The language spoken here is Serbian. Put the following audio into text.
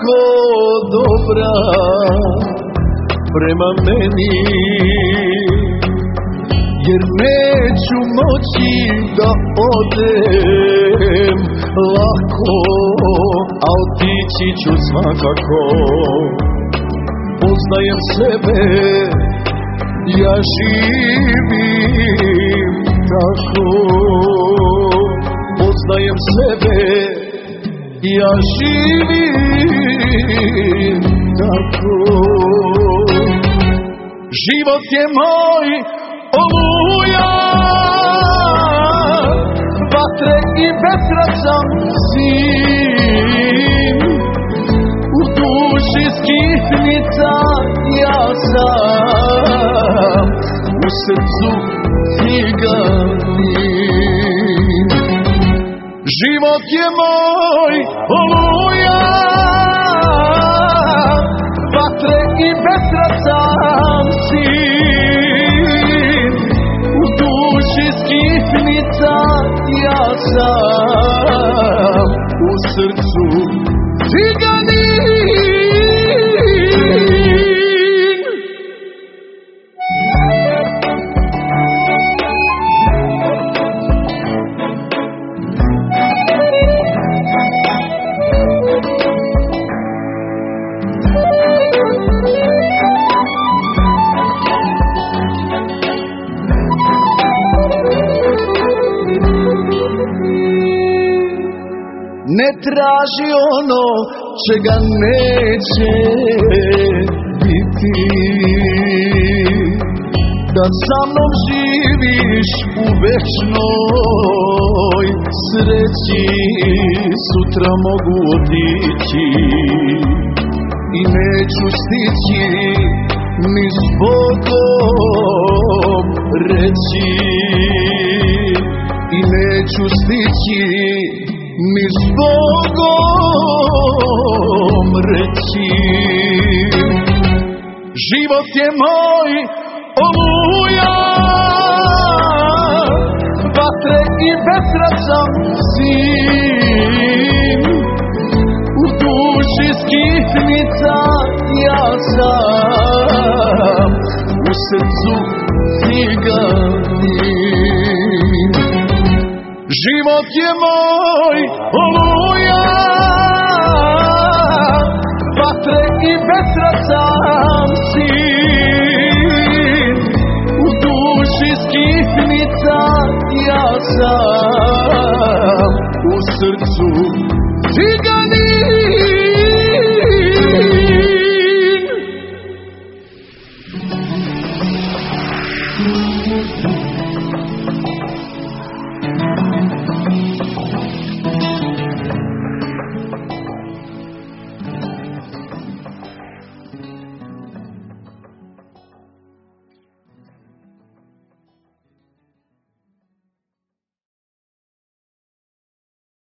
tako dobra prema meni, jer neću moći da odem lako, a otići ću svakako. Poznajem sebe, ja živim tako. Poznajem sebe, ja živim tako. Život je moj oluja, vatre i vetra sam sin. U duši skitnica ja sam, u srcu ciganin. Život je moj oluja, vatre i vetra sam sin. U duši skitnica ja sam, u srcu ciganin. Ne traži ono čega neće biti, da sa mnom živiš u večnoj sreći. Sutra mogu otići i neću stići ni s Bogom reći, i neću stići ni s Bogom reći. Život je moj oluja, vatre i vetra sam sin. U duši skitnica ja sam, u srcu ciganin. Život je moj oluja, vatre i vetra sam sin. U duši skitnica ja sam, u srcu ciganin.